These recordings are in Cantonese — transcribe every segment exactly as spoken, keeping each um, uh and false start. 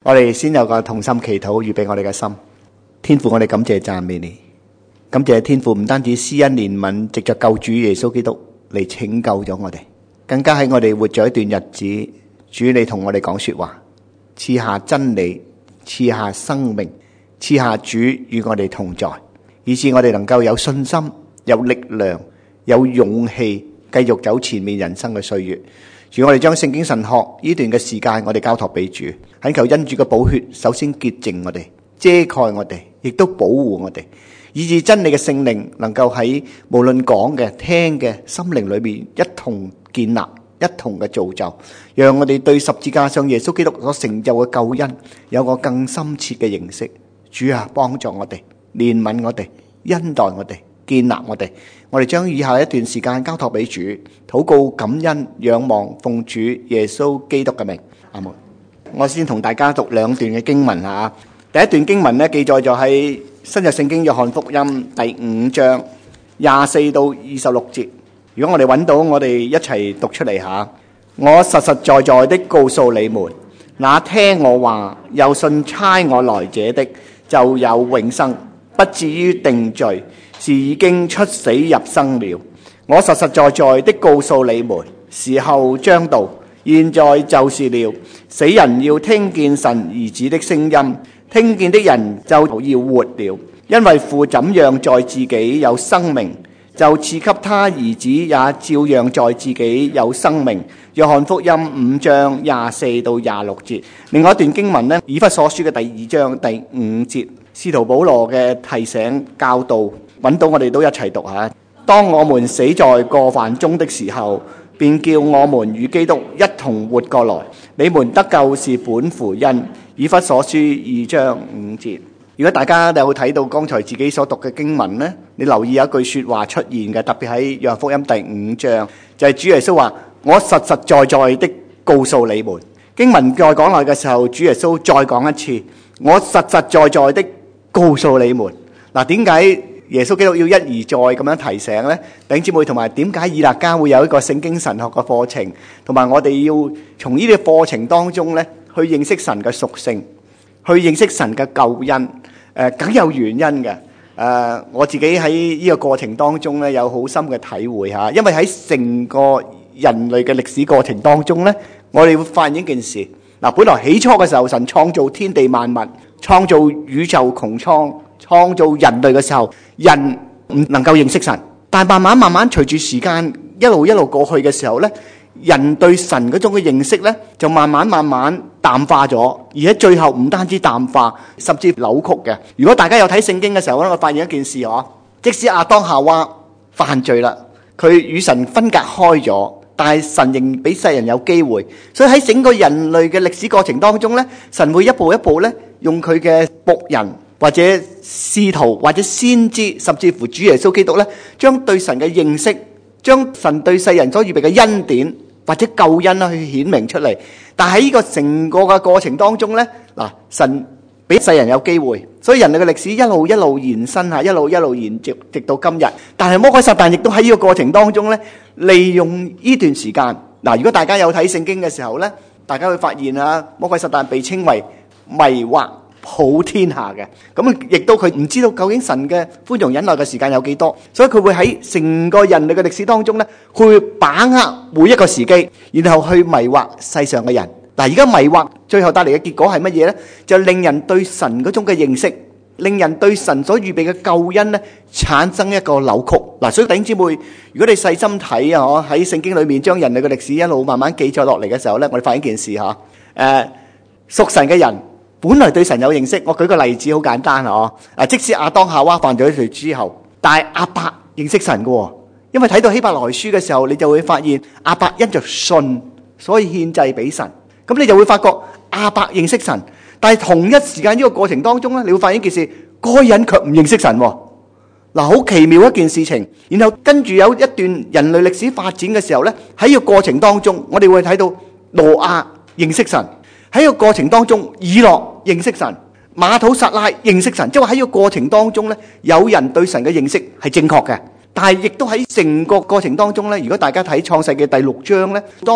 我哋先有個同心祈禱，預備我哋嘅心。天父，我哋感謝讚美你，感謝天父唔單止施恩憐憫，藉着救主耶穌基督嚟拯救咗我哋，更加喺我哋活咗一段日子，主你同我哋講說話，賜下真理，賜下生命，賜下主與我哋同在，以致我哋能夠有信心、有力量、有勇氣，繼續走前面人生嘅歲月。主，我哋將聖經神學呢段嘅時間，我哋交託俾主，懇求恩主嘅寶血，首先潔淨我哋，遮蓋我哋，亦都保護我哋，以致真理嘅聖靈能夠喺無論講嘅、聽嘅心靈裏面一同建立，一同嘅造就，讓我哋對十字架上耶穌基督所成就嘅救恩有個更深切嘅認識。主啊，幫助我哋，憐憫我哋，恩待我哋，建立我哋。我哋將以下一段時間交託俾主，禱告、感恩、仰望，奉主耶穌基督嘅名，阿門。我先同大家讀兩段嘅經文吓。第一段經文呢，記載咗喺新約聖經約翰福音第五章廿四到二十六節。如果我哋揾到，我哋一齊讀出嚟吓。我實實在在的告訴你們，那聽我話又信差我來者的，就有永生，不至於定罪，是已經出死入生了。我實實在在的告訴你們，時候將到，現在就是了。死人要聽見神兒子的聲音，聽見的人就要活了。因為父怎樣在自己有生命，就賜給他兒子也照樣在自己有生命。約翰福音五章廿四到廿六節。另外一段經文呢，以弗所書嘅第二章第五節，使徒保羅嘅提醒教導，揾到我哋都一齊讀下。當我們死在過犯中的時候，便叫我們與基督一同活過來。你們得救是本乎恩。以弗所書二章五節。如果大家有睇到剛才自己所讀嘅經文呢，你留意有一句說話出現嘅，特別喺約翰福音第五章，就係主耶穌話：我實實在在的告訴你們。經文再講落嘅時候，主耶穌再講一次：我實實在在的告訴你們。嗱，點解耶穌基督要一而再咁樣提醒呢？弟兄姊妹，同埋點解以勒家會有一個聖經神學嘅課程，同埋我哋要從呢啲課程當中呢去認識神嘅屬性，去認識神嘅救恩。誒，梗有原因嘅。誒，我自己喺呢個過程當中呢，有好深嘅體會嚇。因為喺成個人類嘅歷史過程當中呢，我哋會發現一件事。嗱，本來起初嘅時候，神創造天地萬物，創造宇宙穹蒼，創造人類嘅時候，人唔能夠認識神。但係慢慢慢慢隨住時間一路一路過去嘅時候呢，人對神嗰種嘅認識呢，就慢慢慢慢淡化咗，而且最後唔單止淡化，甚至扭曲嘅。如果大家有睇聖經嘅時候咧，我發現一件事嗬，即使亞當夏娃犯罪啦，佢與神分隔開咗，但係神仍俾世人有機會。所以喺整個人類嘅歷史過程當中呢，神會一步一步呢，用佢嘅僕人或者使徒或者先知，甚至乎主耶穌基督呢，將對神嘅認識，將神對世人所預備嘅恩典或者救恩啦，去顯明出嚟。但喺呢個成個嘅過程當中呢，嗱，神俾世人有機會，所以人類嘅歷史一路一路延伸下，一路一路延續直到今日。但係魔鬼撒旦亦都喺呢個過程當中呢，利用呢段時間。嗱，如果大家有睇聖經嘅時候呢，大家會發現啊，魔鬼撒旦被稱為迷惑普天下嘅，咁亦都佢唔知道究竟神嘅寬容忍耐嘅時間有幾多，所以佢會喺成個人類嘅歷史當中呢，佢會把握每一個時機，然後去迷惑世上嘅人。嗱，而家迷惑最後帶嚟嘅結果係乜嘢呢？就令人對神嗰種嘅認識，令人對神所預備嘅救恩呢，產生一個扭曲。嗱，所以弟兄姊妹，如果你細心睇啊，喺聖經裏面將人類嘅歷史一路慢慢記載落嚟嘅時候呢，我哋發現一件事吓，誒、呃，屬神嘅人本來對神有認識。我舉個例子好簡單啊，即使亞當夏娃犯咗罪之後，但係亞伯認識神嘅，因為睇到希伯來書嘅時候，你就會發現亞伯因着信，所以獻祭俾神。咁你就會發覺亞伯認識神，但係同一時間呢個過程當中咧，你會發現一件事，該人卻唔認識神。嗱，好奇妙一件事情。然後跟住有一段人類歷史發展嘅時候咧，喺呢個過程當中，我哋會睇到挪亞認識神。喺個過程當中，以諾認識神，馬土撒拉認識神，即係話喺個過程當中咧，有人對神嘅認識係正確嘅，但係亦都喺成個過程當中咧，如果大家睇創世記第六章咧，當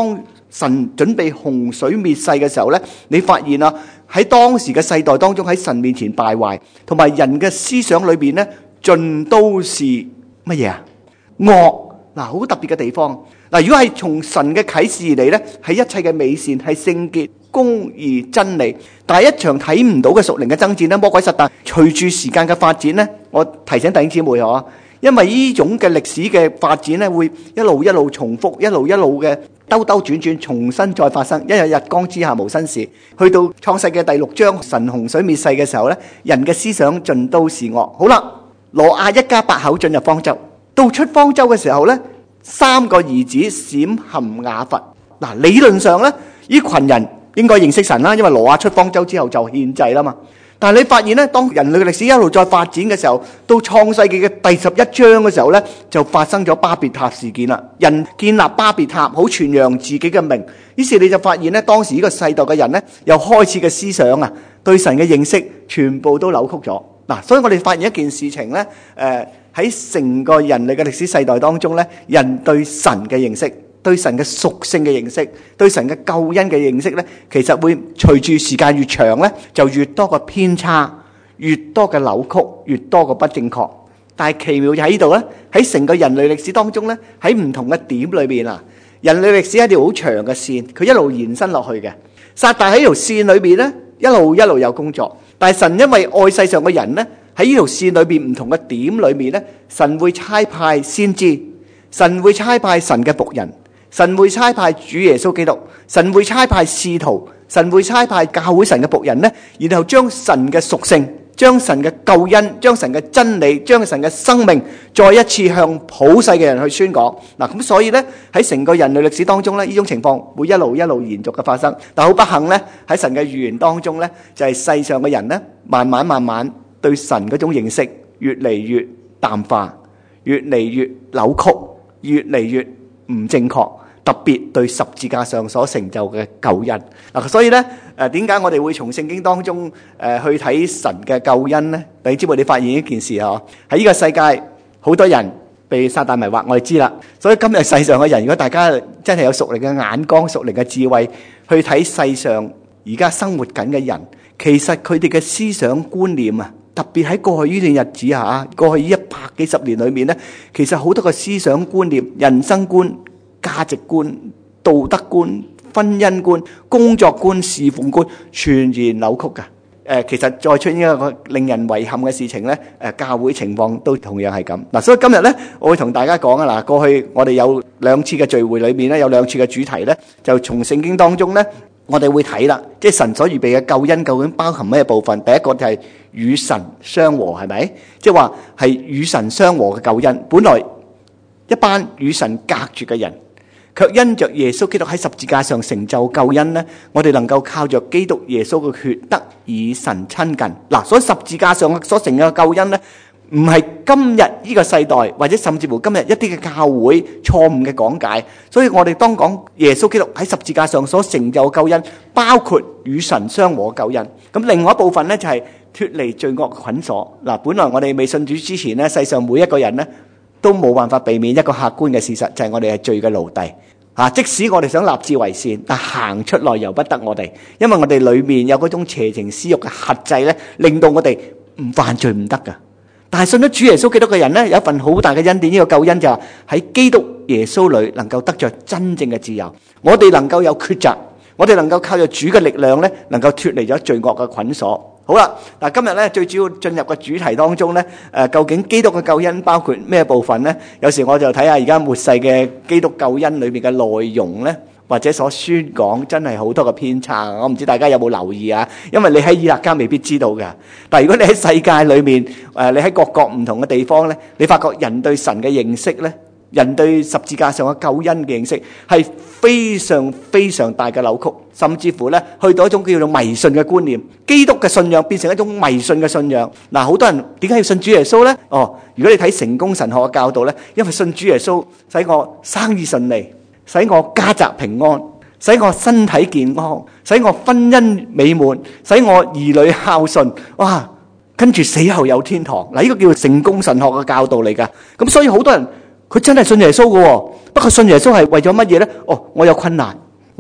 神準備洪水滅世嘅時候呢，你發現啊，喺當時嘅世代當中，喺神面前敗壞，同埋人嘅思想裏邊呢，盡都是乜嘢啊？惡。嗱，好特別嘅地方。嗱，如果係從神嘅啟示而嚟呢，係一切嘅美善，係聖潔、公義、真理。但係一場睇唔到嘅屬靈嘅爭戰呢，魔鬼撒旦隨住時間嘅發展呢，我提醒弟兄姊妹嗬，因為呢種嘅歷史嘅發展呢，會一路一路重複，一路一路嘅兜兜轉轉，重新再發生。一日日光之下無新事。去到創世嘅第六章，神洪水滅世嘅時候呢，人嘅思想盡都是惡。好啦，挪亞一家八口進入方舟。到出方舟嘅時候呢，三個兒子閃含雅弗。嗱，理論上呢，呢群人應該認識神啦，因為挪亞出方舟之後就獻祭啦嘛。但係你發現呢，當人類嘅歷史一路再發展嘅時候，到創世紀嘅第十一章嘅時候呢，就發生咗巴別塔事件啦。人建立巴別塔，好傳揚自己嘅名，於是你就發現呢，當時呢個世代嘅人呢，又開始嘅思想啊，對神嘅認識全部都扭曲咗。嗱，所以我哋發現一件事情呢，誒、呃。喺成個人類嘅歷史世代當中呢，人對神嘅認識、對神嘅屬性嘅認識、對神嘅救恩嘅認識呢，其實會隨住時間越長呢，就越多個偏差，越多嘅扭曲，越多個不正確。但係奇妙就喺呢度呢，喺成個人類歷史當中呢，喺唔同嘅點裏面啊，人類歷史係一條好長嘅線，佢一路延伸落去嘅。撒旦喺條線裏面呢，一路一路有工作，但係神因為愛世上嘅人呢，喺呢條線裏邊唔同嘅點裏面呢，神會差派先知，神會差派神嘅僕人，神會差派主耶穌基督，神會差派使徒，神會差派教會神嘅僕人呢，然後將神嘅屬性、將神嘅救恩、將神嘅真理、將神嘅生命再一次向普世嘅人去宣講。嗱，咁所以呢，喺成個人類歷史當中呢，呢種情況會一路一路延續嘅發生。但好不幸呢，喺神嘅預言當中呢，就係世上嘅人呢，慢慢慢慢對神嗰種認識越嚟越淡化，越嚟越扭曲，越嚟越唔正確，特別對十字架上所成就嘅救恩。嗱，所以呢，誒點解我哋會從聖經當中誒去睇神嘅救恩呢？弟兄姊妹，你發現一件事嗬，喺呢個世界好多人被撒旦迷惑，我哋知啦。所以今日世上嘅人，如果大家真係有屬靈嘅眼光、屬靈嘅智慧去睇世上而家生活緊嘅人，其實佢哋嘅思想觀念啊，特別喺過去呢段日子嚇，過去呢一百幾十年裏面呢，其實好多個思想觀念、人生觀、價值觀、道德觀、婚姻觀、工作觀、侍奉觀，全然扭曲㗎。誒，其實再出現一個令人遺憾嘅事情呢，誒，教會情況都同樣係咁。嗱，所以今日呢，我會同大家講啊，嗱，過去我哋有兩次嘅聚會裏面呢，有兩次嘅主題呢，就從聖經當中呢，我哋會睇啦，即係神所預備嘅救恩究竟包含咩部分？第一個就係與神相和，係咪？即係話係與神相和嘅救恩。本來一班與神隔絕嘅人，卻因着耶穌基督喺十字架上成就救恩呢，我哋能夠靠着基督耶穌嘅血得與神親近。嗱，所以十字架上所成嘅救恩呢，唔係今日呢個世代或者甚至乎今日一啲嘅教會錯誤嘅講解。所以我哋當講耶穌基督喺十字架上所成就救恩，包括與神相和救恩。咁另外一部分呢，就係脫離罪惡嘅捆鎖。嗱，本來我哋未信主之前呢，世上每一個人呢，都冇辦法避免一個客觀嘅事實，就係我哋係罪嘅奴隸。啊，即使我哋想立志為善，但行出來由不得我哋，因為我哋裏面有嗰種邪情私欲嘅轄制呢，令到我哋唔犯罪唔得噶。但係信咗主耶穌基督嘅人呢，有一份好大嘅恩典，呢個救恩就係喺基督耶穌裏能夠得着真正嘅自由。我哋能夠有抉擇，我哋能夠靠住主嘅力量呢，能夠脫離咗罪惡嘅捆鎖。好啦，嗱，今日咧最主要進入個主題當中咧，誒，究竟基督嘅救恩包括咩部分咧？有時我就睇下而家末世嘅基督救恩裏面嘅內容咧，或者所宣講真係好多嘅偏差。我唔知大家有冇留意啊？因為你喺以勒家未必知道㗎，但係如果你喺世界裏面，誒，你喺各國唔同嘅地方咧，你發覺人對神嘅認識咧，人對十字架上嘅救恩嘅認識係非常非常大嘅扭曲，甚至乎咧去到一種叫做迷信嘅觀念，基督嘅信仰變成一種迷信嘅信仰。嗱，好多人點解要信主耶穌呢？哦，如果你睇成功神學嘅教導呢，因為信主耶穌使我生意順利，使我家宅平安，使我身體健康，使我婚姻美滿，使我兒女孝順。哇，跟住死後有天堂。嗱，呢個叫做成功神學嘅教導嚟噶。咁所以好多人佢真係信耶穌嘅，不過信耶穌係為咗乜嘢呢？哦，我有困難，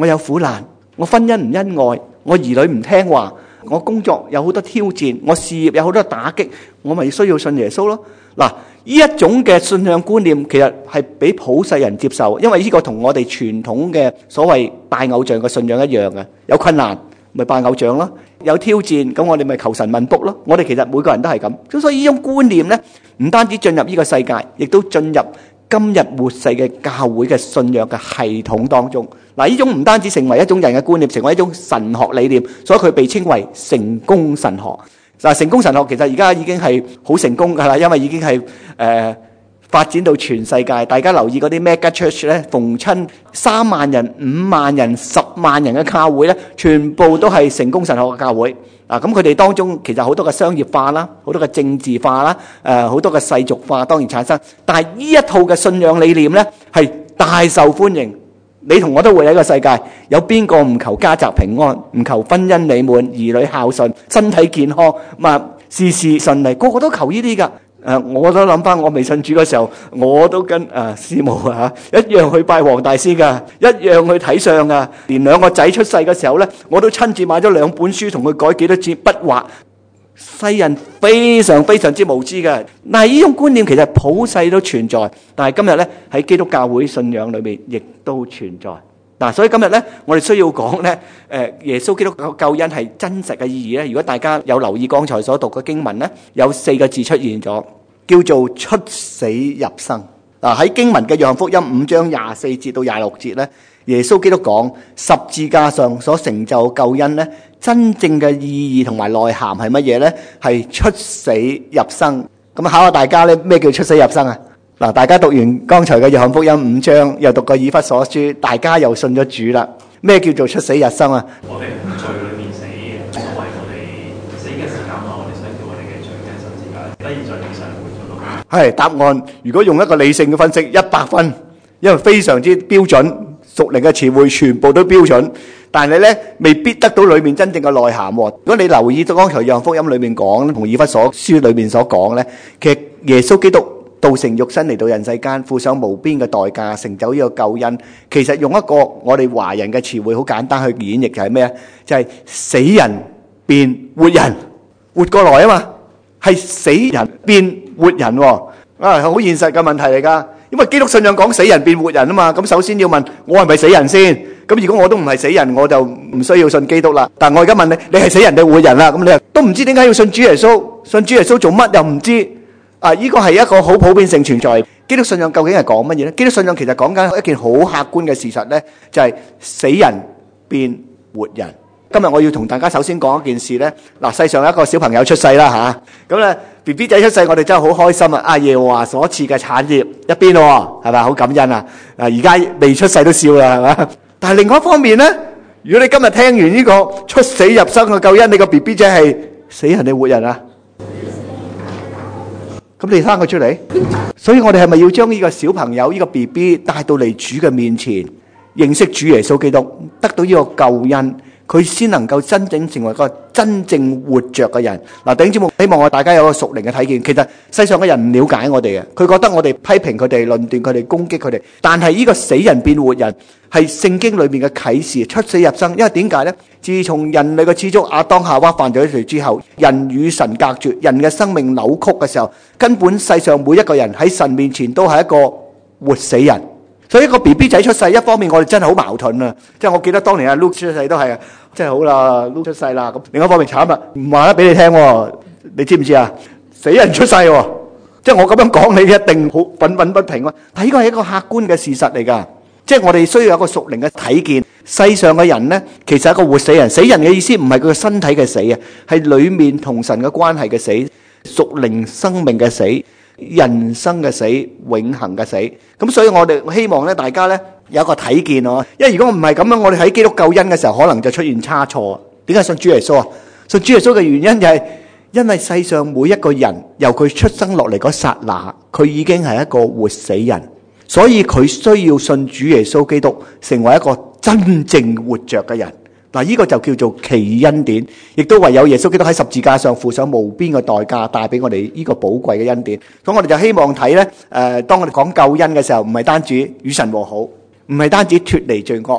我有苦難，我婚姻唔恩愛，我兒女唔聽話，我工作有好多挑戰，我事業有好多打擊，我咪需要信耶穌咯。嗱，呢一種嘅信仰觀念其實係俾普世人接受，因為呢個同我哋傳統嘅所謂拜偶像嘅信仰一樣嘅。有困難咪拜偶像咯，有挑戰咁我哋咪求神問卜咯。我哋其實每個人都係咁，咁所以呢種觀念呢，唔單止進入呢個世界，亦都進入今日末世嘅教會嘅信仰嘅系統當中。嗱，呢種唔單止成為一種人嘅觀念，成為一種神學理念，所以佢被稱為成功神學。嗱，成功神學其實而家已經係好成功㗎啦，因為已經係誒、呃、發展到全世界。大家留意嗰啲 mega church 咧，逢親三萬人、五萬人、十萬人嘅教會咧，全部都係成功神學嘅教會。嗱，咁佢哋當中其實好多嘅商業化啦，好多嘅政治化啦，誒好多嘅世俗化當然產生。但係呢一套嘅信仰理念咧，係大受歡迎。你同我都會喺個世界，有邊個唔求家宅平安，唔求婚姻美滿、兒女孝順、身體健康，嘛事事順利，個個都求呢啲噶。誒，我都諗翻我未信主嘅時候，我都跟誒師母啊一樣去拜黃大仙噶，一樣去睇相噶。連兩個仔出世嘅時候咧，我都親自買咗兩本書，同佢改幾多支筆畫。世人非常非常之無知嘅，但係呢種觀念其實普世都存在，但係今日咧喺基督教會信仰裏面亦都存在。嗱，所以今日咧我哋需要講咧，誒耶穌基督嘅救恩係真實嘅意義咧。如果大家有留意剛才所讀嘅經文咧，有四個字出現咗，叫做出死入生。嗱，喺經文嘅約翰福音五章廿四節到廿六節咧，耶穌基督講十字架上所成就救恩咧，真正嘅意義同埋內涵係乜嘢呢？係出死入生。咁考下大家呢，咩叫出死入生啊？嗱，大家讀完剛才嘅約翰福音五章，又讀過以弗所書，大家又信咗主啦。咩叫做出死入生啊？ 我哋罪裏面死嘅，所謂我哋死嘅時間嘛，我哋想叫我哋嘅罪嘅十字架，得以在地上活咗咯。 係答案。如果用一個理性嘅分析，一百分，因為非常之標準。屬靈嘅詞彙全部都標準，但係咧未必得到裏面真正嘅內涵。如果你留意到剛才約翰福音裏面講，同以弗所書裏面所講咧，其實耶穌基督道成肉身嚟到人世間，付上無邊嘅代價，成就呢個救恩。其實用一個我哋華人嘅詞彙好簡單去演繹就係咩啊？就係死人變活人，活過來啊嘛，係死人變活人喎，啊係好現實嘅問題嚟噶。因為基督信仰講死人變活人啊嘛，咁首先要問我係咪死人先？咁如果我都唔係死人，我就唔需要信基督啦。但係我而家問你，你係死人定活人啦？咁你都唔知點解要信主耶穌？信主耶穌做乜又唔知？啊，呢個係一個好普遍性存在。基督信仰究竟係講乜嘢呢？基督信仰其實講緊一件好客觀嘅事實呢，就係死人變活人。今日我要同大家首先講一件事呢。嗱，世上有一個小朋友出世啦吓，咁咧 B B 仔出世，我哋真係好開心啊！阿耶和華所賜嘅產業一邊咯，係咪好感恩啊？啊，而家未出世都笑啦，係嘛？但係另外一方面呢，如果你今日聽完呢個出死入生嘅救恩，你個 B B 仔係死人定活人啊？咁你生佢出嚟，所以我哋係咪要將呢個小朋友呢個 B B 帶到嚟主嘅面前，認識主耶穌基督，得到呢個救恩？佢先能夠真正成為一個真正活着嘅人。嗱，弟兄姊妹，希望我大家有個屬靈嘅睇見。其實世上嘅人唔了解我哋嘅，佢覺得我哋批評佢哋、論斷佢哋、攻擊佢哋。但係呢個死人變活人係聖經裏面嘅啟示，出死入生。因為點解呢？自從人類嘅始祖亞當夏娃犯咗罪之後，人與神隔絕，人嘅生命扭曲嘅時候，根本世上每一個人喺神面前都係一個活死人。所以一個 B B 仔出世，一方面我哋真係好矛盾啊！即係我記得當年阿 Luke 出世都係啊，真係好啦 ，Luke 出世啦。咁另一方面慘啦，唔話得俾你聽喎，你知唔知啊？死人出世喎，即係我咁樣講，你一定好憤憤不平啊！但係呢個係一個客觀嘅事實嚟㗎，即係我哋需要有一個屬靈嘅睇見。世上嘅人呢，其實係一個活死人。死人嘅意思唔係佢個身體嘅死啊，係裡面同神嘅關係嘅死，屬靈生命嘅死。人生嘅死，永恆嘅死。咁所以我哋希望咧，大家咧有一個睇見哦。因為如果唔係咁樣，我哋喺基督救恩嘅時候，可能就出現差錯。點解信主耶穌啊？信主耶穌嘅原因就係因為世上每一個人由佢出生落嚟嗰剎那，佢已經係一個活死人，所以佢需要信主耶穌基督，成為一個真正活着嘅人。嗱，呢個就叫做奇恩典，亦都唯有耶穌基督喺十字架上付上無邊嘅代價，帶俾我哋呢個寶貴嘅恩典。咁我哋就希望睇咧，誒，當我哋講救恩嘅時候，唔係單止與神和好，唔係單止脫離罪惡，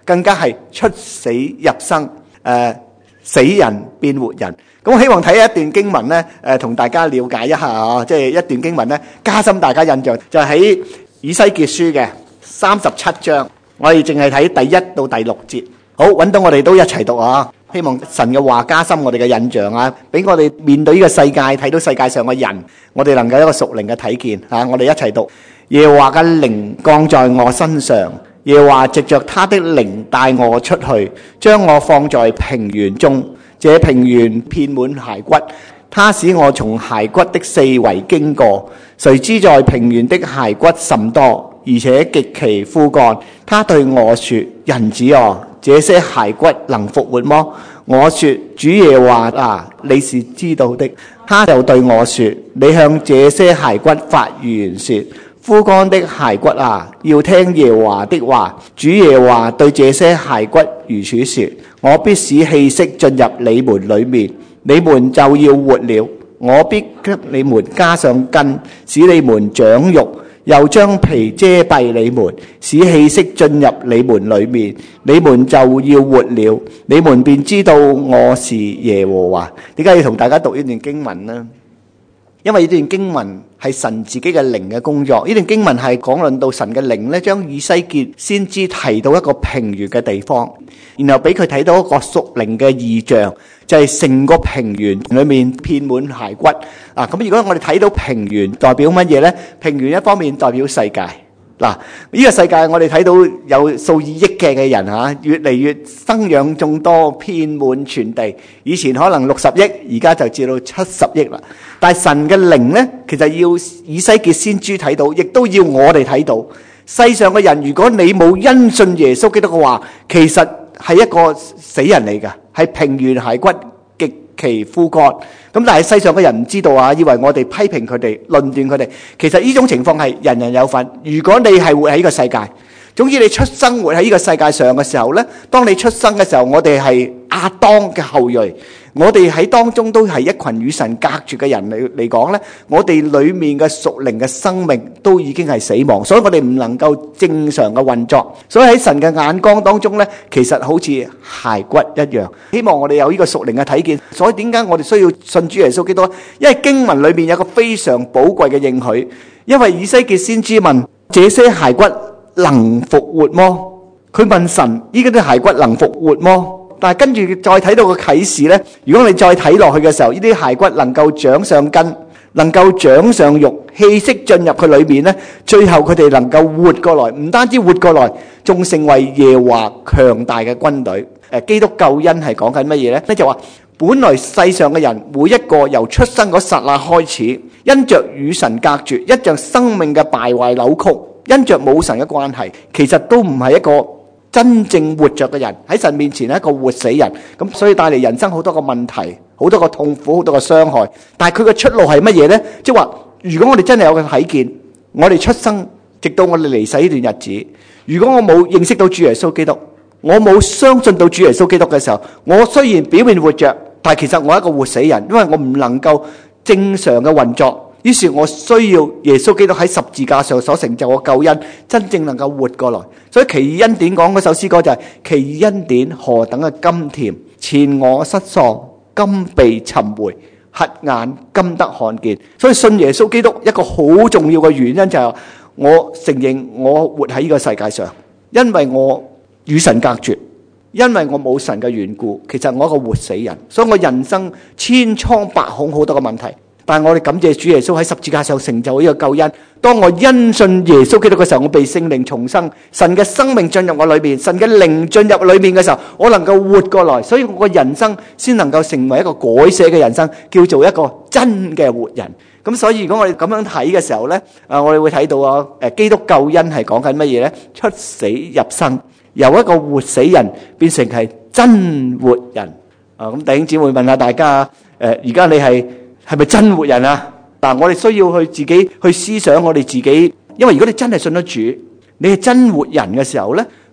更加係出死入生，誒死人變活人。咁我希望睇一段經文咧，誒同大家了解一下啊，即係一段經文咧，加深大家印象，就係喺以西結書嘅三十七章，我哋淨係睇第一到第六節。好，揾到我哋都一齊讀啊！希望神嘅話加深我哋嘅印象啊，俾我哋面對呢個世界，睇到世界上嘅人，我哋能夠一個屬靈嘅睇見啊！我哋一齊讀：耶和華嘅靈降在我身上，耶和華藉着他的靈帶我出去，將我放在平原中。這平原遍滿骸骨，他使我從骸骨的四圍經過。誰知在平原的骸骨甚多，而且極其枯乾。他對我說：人子哦，這些骸骨能復活麼？我說：主耶和華啊，你是知道的。他又對我說：你向這些骸骨發預言說：枯乾的骸骨啊，要聽耶和華的話。主耶和華對這些骸骨如此說：我必使氣息進入你們裏面，你們就要活了。我必給你們加上筋，使你們長肉，又將皮遮蔽你們，使氣息進入你們裏面，你們就要活了。你們便知道我是耶和華。點解要同大家讀呢段經文呢？因為呢段經文係神自己嘅靈嘅工作。呢段經文係講論到神嘅靈咧，將以西結先知提到一個平原嘅地方，然後俾佢睇到一個屬靈嘅異象，就係成個平原裏面遍滿骸骨。啊，咁如果我哋睇到平原代表乜嘢呢？平原一方面代表世界。嗱，呢個世界我哋睇到有數以億計嘅人嚇，越嚟越生養眾多，遍滿全地。以前可能六十億，而家就至到七十億啦。但係神嘅靈呢，其實要以西結先知睇到，亦都要我哋睇到。世上嘅人，如果你冇因信耶穌基督嘅話，其實係一個死人嚟㗎，係平原骸骨，極其枯乾。咁但係世上嘅人唔知道啊，以為我哋批評佢哋、論斷佢哋。其實呢種情況係人人有份。如果你係活喺呢個世界，總之你出生活喺呢個世界上嘅時候呢，當你出生嘅時候，我哋係亞當嘅後裔。我哋喺當中都係一群與神隔絕嘅人嚟嚟講呢，我哋裏面嘅屬靈嘅生命都已經係死亡，所以我哋唔能夠正常嘅運作。所以喺神嘅眼光當中呢，其實好似骸骨一樣。希望我哋有呢個屬靈嘅睇見。所以點解我哋需要信主耶穌基督？因為經文裏面有個非常寶貴嘅應許。因為以西結先知問：這些骸骨能復活麼？佢問神：呢啲骸骨能復活麼？但係跟住再睇到個啟示呢，如果你再睇落去嘅時候，呢啲骸骨能夠長上筋，能夠長上肉，氣息進入佢裏面呢，最後佢哋能夠活過來，唔單止活過來，仲成為耶和華強大嘅軍隊。誒，基督救恩係講緊乜嘢呢？咧就話本來世上嘅人每一個由出生嗰剎那開始，因着與神隔絕，因着生命嘅敗壞扭曲，因着冇神嘅關係，其實都唔係一個真正活着嘅人，喺神面前係一個活死人。咁所以帶嚟人生好多個問題，好多個痛苦，好多個傷害。但係佢嘅出路係乜嘢呢？即係話如果我哋真係有個睇見，我哋出生直到我哋離世呢段日子，如果我冇認識到主耶穌基督，我冇相信到主耶穌基督嘅時候，我雖然表面活着，但係其實我係一個活死人，因為我唔能夠正常嘅運作。於是我需要耶穌基督喺十字架上所成就嘅救恩，真正能夠活過來。所以奇異恩典講嗰首詩歌就係、是、奇異恩典何等嘅甘甜，前我失喪，今被尋回，瞎眼今得看見。所以信耶穌基督一個好重要嘅原因就係我承認我活喺呢個世界上，因為我與神隔絕，因為我冇神嘅緣故，其實我係一個活死人，所以我人生千瘡百孔，好多嘅問題。但係我哋感謝主耶穌喺十字架上成就呢個救恩。當我因信耶穌基督嘅時候，我被聖靈重生，神嘅生命進入我裏面，神嘅靈進入裏面嘅時候，我能夠活過來，所以我嘅人生先能夠成為一個改寫嘅人生，叫做一個真嘅活人。咁所以如果我哋咁樣睇嘅時候呢，啊，我哋會睇到啊，誒，基督救恩係講緊乜嘢呢？出死入生，由一個活死人變成係真活人。啊，咁弟兄姊妹問下大家，誒，而家你係係咪真活人啊？嗱，我哋需要去自己去思想我哋自己，因為如果你真係信得主，你係真活人嘅時候呢，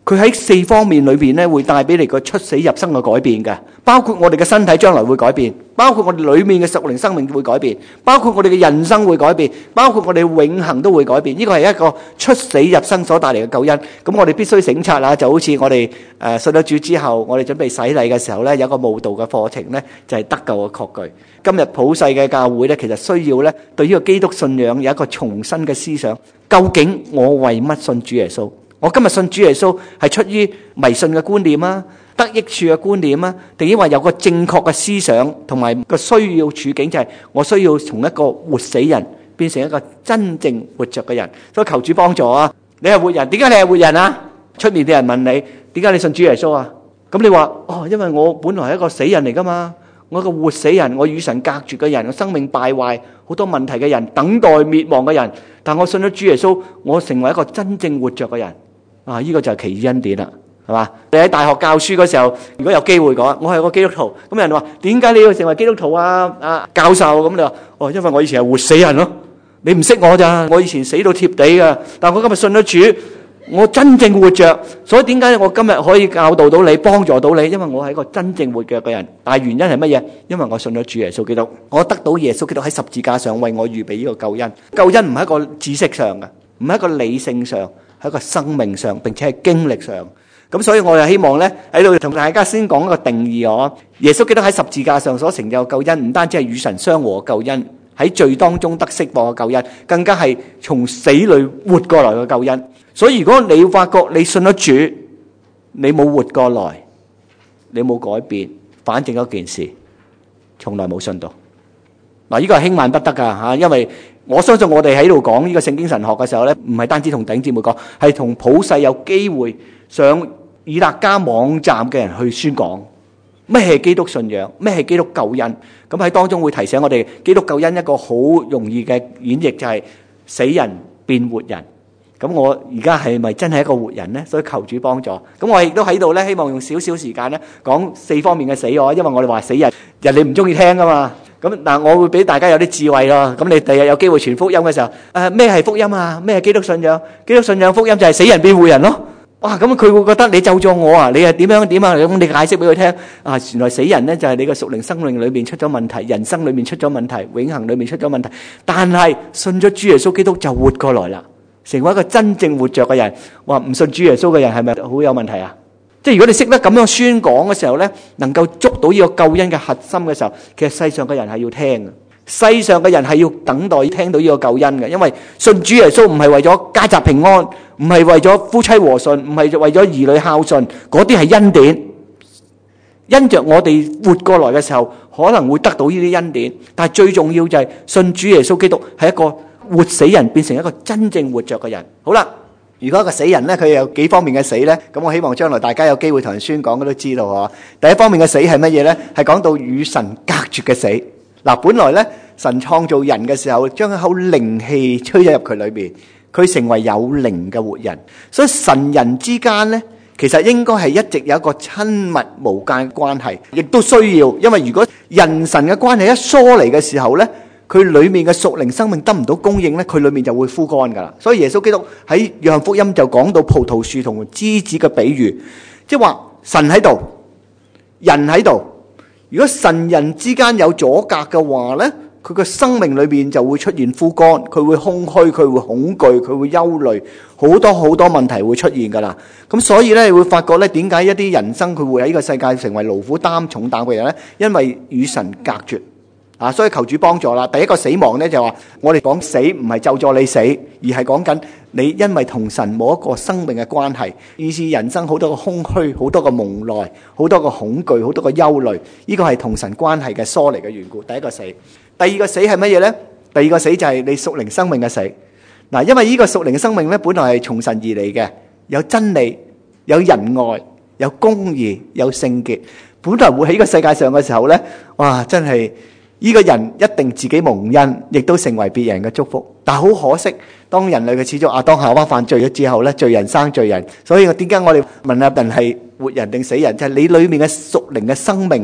佢喺四方面裏邊咧，會帶俾你個出死入生嘅改變嘅，包括我哋嘅身體將來會改變，包括我哋裏面嘅屬靈生命會改變，包括我哋嘅人生會改變，包括我哋永恆都會改變。呢個係一個出死入生所帶嚟嘅救恩。咁我哋必須省察啦，就好似我哋誒信咗主之後，我哋準備洗禮嘅時候咧，有一個慕道嘅課程咧，就係得救嘅確據。今日普世嘅教會咧，其實需要咧對呢個基督信仰有一個重新嘅思想。究竟我為乜信主耶穌？我今日信主耶穌係出於迷信嘅觀念啊，得益處嘅觀念啊，定抑或有個正確嘅思想同埋個需要處境，就係我需要從一個活死人變成一個真正活着嘅人。所以求主幫助啊！你係活人，點解你係活人啊？出面啲人問你，點解你信主耶穌啊？咁你話哦，因為我本來係一個死人嚟噶嘛，我一個活死人，我與神隔絕嘅人，我生命敗壞，好多問題嘅人，等待滅亡嘅人。但我信咗主耶穌，我成為一個真正活着嘅人。啊！呢、這個就係奇異恩典啦，係嘛？你喺大學教書嗰時候，如果有機會講，我係個基督徒，咁人話點解你要成為基督徒啊？啊，教授咁你話哦，因為我以前係活死人咯，你唔識我咋？我以前死到貼地噶，但我今日信咗主，我真正活着，所以點解我今日可以教導到你，幫助到你？因為我係一個真正活着嘅人。但係原因係乜嘢？因為我信咗主耶穌基督，我得到耶穌基督喺十字架上為我預備呢個救恩。救恩唔係一個知識上嘅，唔係一個理性上。喺一個生命上，並且係經歷上，咁所以我就希望咧喺度同大家先講一個定義哦。耶穌基督喺十字架上所成就嘅救恩，唔單止係與神相和嘅救恩，喺罪當中得釋放嘅救恩，更加係從死裏活過來嘅救恩。所以如果你發覺你信咗主，你冇活過來，你冇改變，反正一件事，從來冇信到。嗱，呢個係輕慢不得噶吓，因為我相信我哋喺度講呢個聖經神學嘅時候咧，唔係單止同弟兄姊妹講，係同普世有機會上以勒加網站嘅人去宣講咩係基督信仰，咩係基督救恩。咁喺當中會提醒我哋，基督救恩一個好容易嘅演繹就係死人變活人。咁我而家係咪真係一個活人呢？所以求主幫助。咁我亦都喺度咧，希望用少少時間咧講四方面嘅死我，因為我哋話死人，人哋唔中意聽噶嘛。咁嗱，我會俾大家有啲智慧咯。咁你第日有機會傳福音嘅時候，誒咩係福音啊？咩係基督信仰？基督信仰福音就係死人變活人咯。哇！咁佢會覺得你咒咗我啊？你係點樣點啊？咁你解釋俾佢聽啊！原來死人咧就係你個屬靈生命裏面出咗問題，人生裏面出咗問題，永恆裏面出咗問題。但係信咗主耶穌基督就活過來啦，成為一個真正活着嘅人。話唔信主耶穌嘅人係咪好有問題啊？即係如果你識得咁樣宣講嘅時候咧，能夠捉到呢個救恩嘅核心嘅時候，其實世上嘅人係要聽嘅，世上嘅人係要等待聽到呢個救恩嘅，因為信主耶穌唔係為咗家宅平安，唔係為咗夫妻和順，唔係為咗兒女孝順，嗰啲係恩典。因着我哋活過來嘅時候，可能會得到呢啲恩典，但係最重要就係信主耶穌基督係一個活死人變成一個真正活着嘅人。好啦。如果一個死人咧，佢有幾方面嘅死咧？咁我希望將來大家有機會同人宣講，都知道嗬。第一方面嘅死係乜嘢咧？係講到與神隔絕嘅死。嗱，本來咧神創造人嘅時候，將一口靈氣吹咗入佢裏邊，佢成為有靈嘅活人。所以神人之間咧，其實應該係一直有一個親密無間關係，亦都需要。因為如果人神嘅關係一疏離嘅時候咧，佢裏面嘅屬靈生命得唔到供應咧，佢裏面就會枯乾噶啦。所以耶穌基督喺約翰福音就講到葡萄樹同枝子嘅比喻，即係話神喺度，人喺度。如果神人之間有阻隔嘅話咧，佢嘅生命裏面就會出現枯乾，佢會空虛，佢會恐懼，佢會憂慮，好多好多問題會出現噶啦。咁所以咧，你會發覺咧，點解一啲人生佢會喺呢個世界成為勞苦擔重擔嘅人咧？因為與神隔絕。啊，所以求主幫助啦。第一個死亡咧就話，我哋講死唔係咒詛你死，而係講緊你因為同神冇一個生命嘅關係，於是人生好多個空虛，好多個蒙內，好多個恐懼，好多個憂慮。呢個係同神關係嘅疏離嘅緣故。第一個死，第二個死係乜嘢咧？第二個死就係你屬靈生命嘅死。嗱，因為呢個屬靈嘅生命咧，本來係從神而嚟嘅，有真理，有仁愛，有公義，有聖潔。本來會喺呢個世界上嘅時候咧，哇，真係〜呢個人一定自己蒙恩，亦都成為別人嘅祝福。但係好可惜，當人類嘅始終亞當夏娃犯罪咗之後咧，罪人生罪人。所以點解我哋問下人係活人定死人？就係你裏面嘅屬靈嘅生命啊，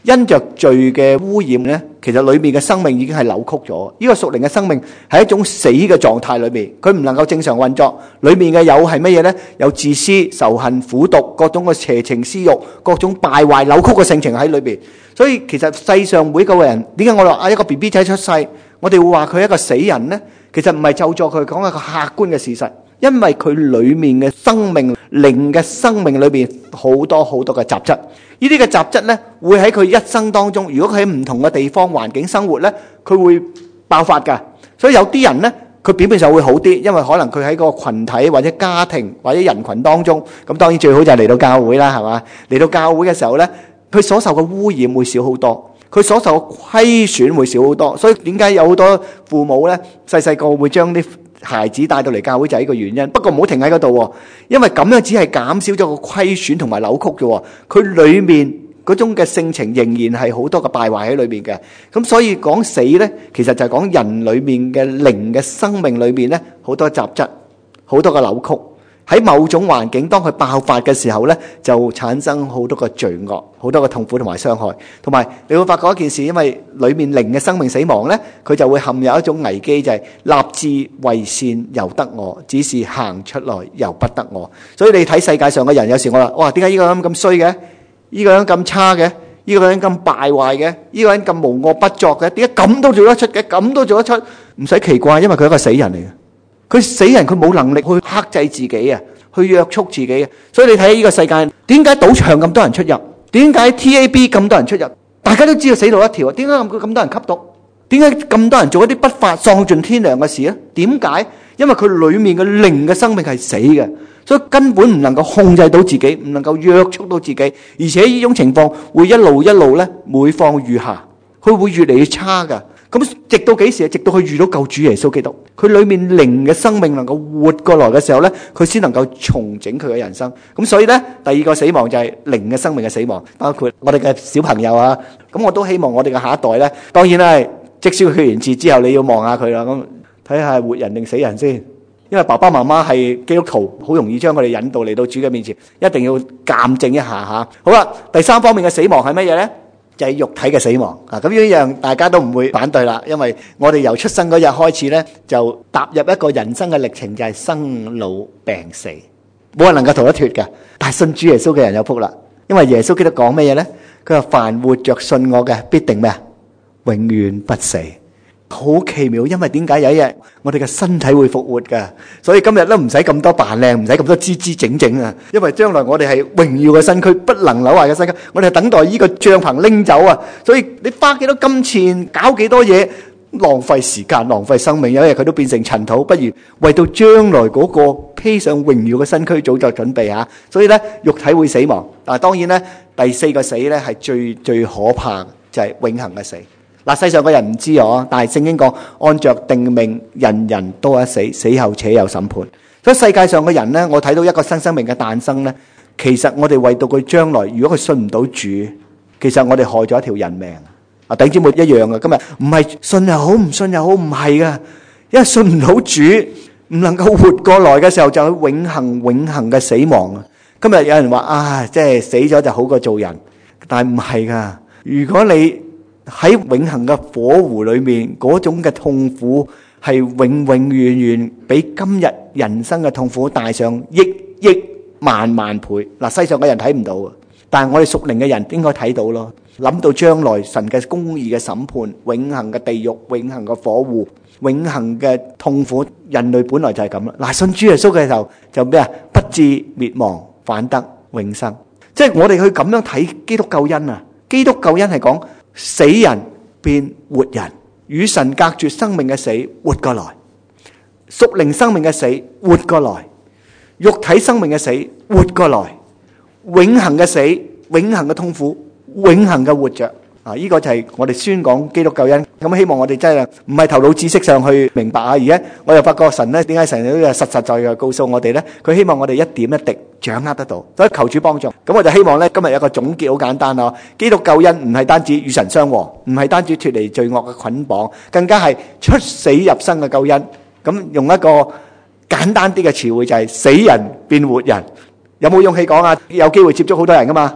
因着罪嘅污染呢，其實裏面嘅生命已經係扭曲咗。呢個屬靈嘅生命係一種死嘅狀態裏面，佢唔能夠正常運作。裏面嘅有係乜嘢呢？有自私、仇恨、苦毒，各種嘅邪情私欲，各種敗壞扭曲嘅性情喺裏面。所以其實世上每個人，點解我話啊一個 B B 仔出世，我哋會話佢係一個死人呢？其實唔係就助佢講一個客觀嘅事實，因為佢裏面嘅生命、靈嘅生命裏面好多好多嘅雜質。呢啲嘅雜質呢，會喺佢一生當中，如果佢喺唔同嘅地方環境生活呢，佢會爆發㗎。所以有啲人呢，佢表面上會好啲，因為可能佢喺個群體或者家庭或者人群當中，咁當然最好就係嚟到教會啦，係嘛？嚟到教會嘅時候呢，佢所受嘅污染會少好多，佢所受嘅虧損會少好多。所以點解有好多父母呢，細細個會將啲孩子帶到嚟教會就係呢個原因。不過唔好停喺嗰度，因為咁樣只係減少咗個虧損同埋扭曲啫。佢裏面嗰種嘅性情仍然係好多嘅敗壞喺裏面嘅。咁所以講死呢，其實就係講人裏面嘅靈嘅生命裏面呢，好多雜質，好多嘅扭曲。喺某種環境當佢爆發嘅時候呢，就產生好多嘅罪惡，好多嘅痛苦同埋傷害。同埋你會發覺一件事，因為裏面靈嘅生命死亡呢，佢就會陷入一種危機，就係立志為善由得我，只是行出來由不得我。所以你睇世界上嘅人，有時我話哇，點解呢個人咁衰嘅？呢個人咁差嘅？呢個人咁敗壞嘅？呢個人咁無惡不作嘅？點解咁都做得出嘅？咁都做得出？唔使奇怪，因為佢係一個死人嚟嘅。佢死人，佢冇能力去克制自己啊，去約束自己啊。所以你睇呢個世界，點解賭場咁多人出入？點解 T A B 咁多人出入？大家都知道死路一條啊。點解咁咁多人吸毒？點解咁多人做一啲不法喪盡天良嘅事啊？點解？因為佢裏面嘅靈嘅生命係死嘅，所以根本唔能夠控制到自己，唔能夠約束到自己，而且呢種情況會一路一路咧每況愈下，佢會越嚟越差噶。咁直到幾時啊？直到佢遇到救主耶穌基督，佢裏面靈嘅生命能夠活過來嘅時候呢，佢先能夠重整佢嘅人生。咁所以呢，第二個死亡就係靈嘅生命嘅死亡，包括我哋嘅小朋友啊。咁我都希望我哋嘅下一代呢，當然啦，即燒血完字之後，你要望下佢啦，咁睇下活人定死人先。因為爸爸媽媽係基督徒，好容易將佢哋引導嚟到主嘅面前，一定要鑑證一下吓。好啦，第三方面嘅死亡係乜嘢呢？就係肉體嘅死亡啊！咁呢樣大家都唔會反對啦，因為我哋由出生嗰日開始呢，就踏入一個人生嘅歷程，就係生老病死，冇人能夠逃得脫嘅。但係信主耶穌嘅人有福啦，因為耶穌基督講咩嘢呢？佢話凡活着信我嘅，必定咩啊？永遠不死。好奇妙，因為點解有一日我哋嘅身體會復活嘅，所以今日都唔使咁多扮靚，唔使咁多支支整整啊！因為將來我哋係榮耀嘅身軀，不能朽壞嘅身軀，我哋係等待呢個帳篷拎走啊！所以你花幾多金錢，搞幾多嘢，浪費時間，浪費生命，有一日佢都變成塵土，不如為到將來嗰個披上榮耀嘅身軀早作準備啊！所以咧，肉體會死亡，但係當然咧，第四個死咧係最最可怕，就係永恆嘅死。嗱，世上嘅人唔知我，但係聖經講，按着定命，人人都一死，死後且有審判。所以世界上嘅人呢，我睇到一個新生命嘅誕生呢，其實我哋為到佢將來，如果佢信唔到主，其實我哋害咗一條人命。啊，弟兄姊妹一樣嘅，今日唔係信又好，唔信又好，唔係噶，因為信唔到主，唔能夠活過來嘅時候，就係永恆永恆嘅死亡啊！今日有人話啊，即係死咗就好過做人，但係唔係噶。如果你喺永恆嘅火湖裏面，嗰種嘅痛苦係永永遠遠比今日人生嘅痛苦大上億億萬萬倍。嗱，世上嘅人睇唔到啊，但係我哋屬靈嘅人應該睇到咯。諗到將來神嘅公義嘅審判，永恆嘅地獄，永恆嘅火湖，永恆嘅痛苦，人類本來就係咁啦。嗱，信主耶穌嘅時候就咩啊？不至滅亡，反得永生。即係我哋去咁樣睇基督救恩啊！基督救恩係講死人變活人，與神隔絕生命嘅死活過來，屬靈生命嘅死活過來，肉體生命嘅死活過來，永恆嘅死，永恆嘅痛苦，永恆嘅活着啊！呢個就係我哋宣講基督救恩。咁希望我哋真係唔係頭腦知識上去明白啊！而家我又發覺神咧，點解神都實實在在告訴我哋咧？佢希望我哋一點一滴掌握得到，所以求主幫助。咁我就希望咧，今日有個總結好簡單啊！基督救恩唔係單止與神相和，唔係單止脫離罪惡嘅捆綁，更加係出死入生嘅救恩。咁用一個簡單啲嘅詞彙就係死人變活人。有冇勇氣講啊？有機會接觸好多人噶嘛？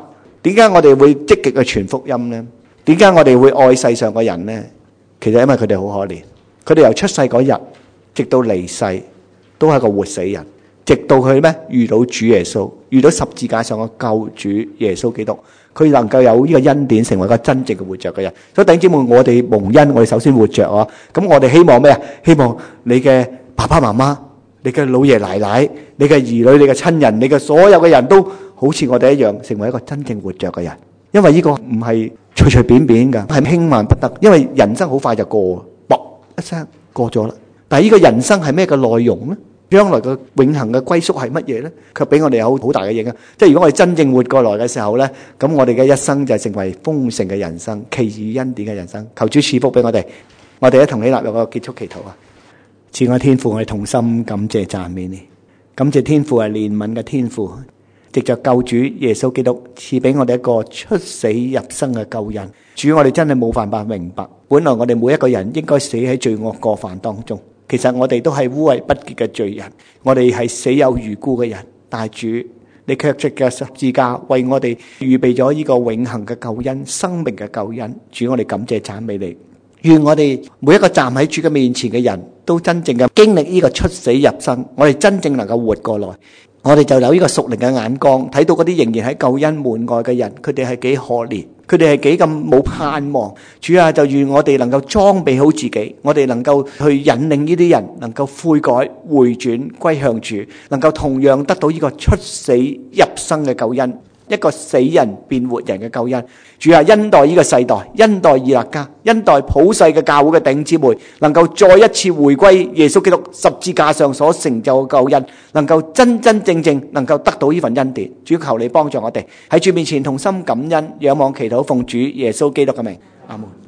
點解我哋會積極去傳福音呢？點解我哋會愛世上嘅人呢？其實因為佢哋好可憐，佢哋由出世嗰日直到離世都係個活死人，直到佢咩遇到主耶穌，遇到十字架上嘅救主耶穌基督，佢能夠有呢個恩典成為一個真正嘅活着嘅人。所以弟兄姊妹，我哋蒙恩，我哋首先活着啊！咁我哋希望咩啊？希望你嘅爸爸媽媽、你嘅老爺奶奶、你嘅兒女、你嘅親人、你嘅所有嘅人都好似我哋一樣，成為一個真正活着嘅人。因為呢個唔係隨隨便便㗎，係輕慢不得。因為人生好快就過，啵一聲過咗啦。但係呢個人生係咩嘅內容呢？將來嘅永恆嘅歸宿係乜嘢呢？卻俾我哋有好大嘅影響。即係如果我哋真正活過來嘅時候呢，咁我哋嘅一生就成為豐盛嘅人生、奇異恩典嘅人生。求主賜福俾我哋，我哋一同起立有個結束祈禱啊！賜愛天父，我哋同心感謝讚美你，感謝天父係憐憫嘅天父，藉着救主耶穌基督賜俾我哋一個出死入生嘅救恩。主，我哋真係冇辦法明白，本來我哋每一個人應該死喺罪惡過犯當中。其實我哋都係污穢不潔嘅罪人，我哋係死有餘辜嘅人。但係主，你卻藉着十字架為我哋預備咗呢個永恆嘅救恩、生命嘅救恩。主，我哋感謝讚美你。願我哋每一個站喺主嘅面前嘅人都真正嘅經歷呢個出死入生，我哋真正能夠活過來。我哋就有呢個屬靈嘅眼光，睇到嗰啲仍然喺救恩門外嘅人，佢哋係幾可憐，佢哋係幾咁冇盼望。主啊，就願我哋能夠裝備好自己，我哋能夠去引領呢啲人能夠悔改回轉歸向主，能夠同樣得到呢個出死入生嘅救恩，一個死人變活人嘅救恩。主啊，恩待呢個世代，恩待以勒家，恩待普世嘅教會嘅弟兄姊妹，能夠再一次回歸耶穌基督十字架上所成就嘅救恩，能夠真真正正能夠得到呢份恩典。主，求你幫助我哋喺主面前同心感恩，仰望祈禱，奉主耶穌基督嘅名，阿門。